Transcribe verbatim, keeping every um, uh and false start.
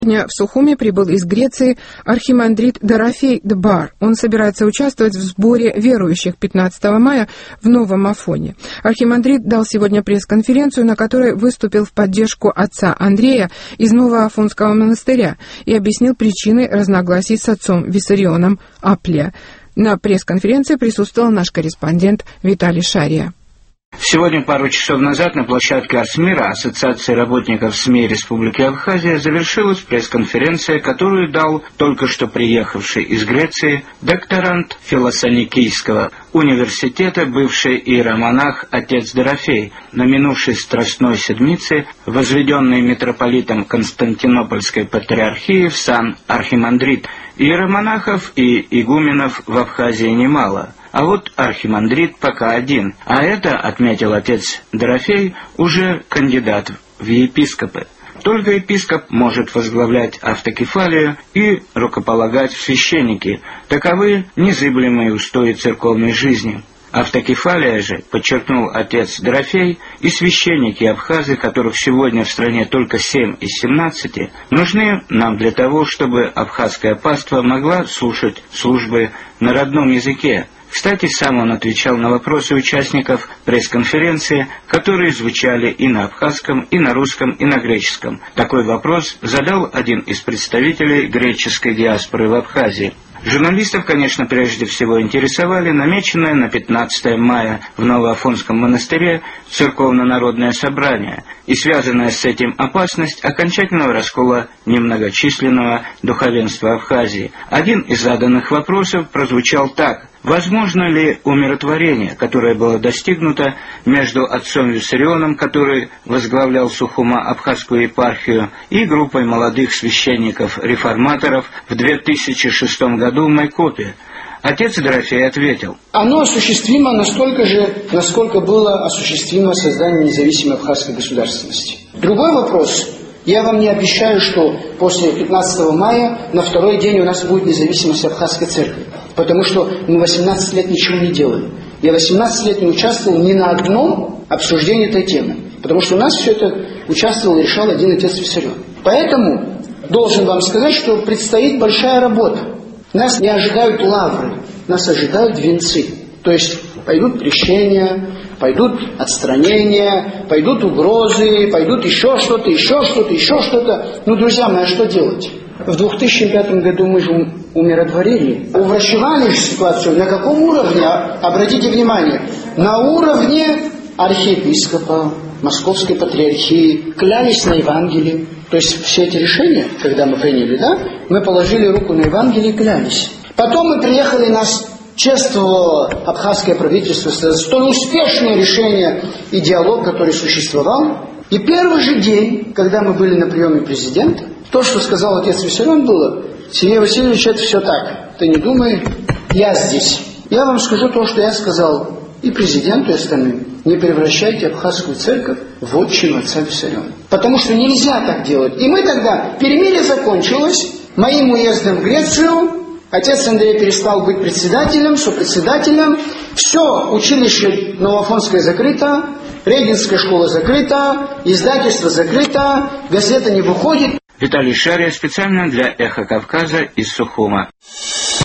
Сегодня в Сухуми прибыл из Греции архимандрит Дорофей Дбар. Он собирается участвовать в сборе верующих пятнадцатого мая в Новом Афоне. Архимандрит дал сегодня пресс-конференцию, на которой выступил в поддержку отца Андрея из Новоафонского монастыря и объяснил причины разногласий с отцом Виссарионом Аплия. На пресс-конференции присутствовал наш корреспондент Виталий Шария. Сегодня, пару часов назад, на площадке Асмира Ассоциации работников СМИ Республики Абхазия завершилась пресс-конференция, которую дал только что приехавший из Греции докторант Филосоникийского университета, бывший иеромонах отец Дорофей, на минувшей Страстной Седмице, возведенный митрополитом Константинопольской патриархии в сан архимандрит. Иеромонахов и игуменов в Абхазии немало. А вот архимандрит пока один. А это, отметил отец Дорофей, уже кандидат в епископы. Только епископ может возглавлять автокефалию и рукополагать в священники. Таковы незыблемые устои церковной жизни. Автокефалия же, подчеркнул отец Дорофей, и священники абхазы, которых сегодня в стране только семь из семнадцати, нужны нам для того, чтобы абхазская паства могла слушать службы на родном языке. Кстати, сам он отвечал на вопросы участников пресс-конференции, которые звучали и на абхазском, и на русском, и на греческом. Такой вопрос задал один из представителей греческой диаспоры в Абхазии. Журналистов, конечно, прежде всего интересовали намеченное на пятнадцатое мая в Новоафонском монастыре церковно-народное собрание и связанная с этим опасность окончательного раскола немногочисленного духовенства Абхазии. Один из заданных вопросов прозвучал так: возможно ли умиротворение, которое было достигнуто между отцом Виссарионом, который возглавлял Сухума абхазскую епархию, и группой молодых священников-реформаторов в две тысячи шестом году в Майкопе? Отец Дорофей ответил: оно осуществимо настолько же, насколько было осуществимо создание независимой абхазской государственности. Другой вопрос. Я вам не обещаю, что после пятнадцатого мая на второй день у нас будет независимость абхазской церкви. Потому что мы восемнадцать лет ничего не делаем. Я восемнадцать лет не участвовал ни на одном обсуждении этой темы. Потому что у нас все это участвовал и решал один отец Виссарион. Поэтому должен вам сказать, что предстоит большая работа. Нас не ожидают лавры, нас ожидают венцы. То есть пойдут крещения, пойдут отстранения, пойдут угрозы, пойдут еще что-то, еще что-то, еще что-то. Ну, друзья мои, а что делать? В две тысячи пятом году мы же умиротворили, уврачевали ситуацию. На каком уровне? Обратите внимание, на уровне архиепископа, Московской патриархии, клялись на Евангелие. То есть все эти решения, когда мы приняли, да, мы положили руку на Евангелие и клялись. Потом мы приехали, нас чествовало абхазское правительство за столь успешное решение и диалог, который существовал. И первый же день, когда мы были на приеме президента, то, что сказал отец Виссарион, было: Сергей Васильевич, это все так. Ты не думай, я здесь. Я вам скажу то, что я сказал и президенту, и остальным. Не превращайте абхазскую церковь в отчину отца Виссариона. Потому что нельзя так делать. И мы тогда, перемирие закончилось, моим уездом в Грецию, отец Андрей перестал быть председателем, сопредседателем. Все, училище Новоафонское закрыто, Регинская школа закрыта, издательство закрыто, газета не выходит. Виталий Шария специально для «Эхо Кавказа» из Сухума.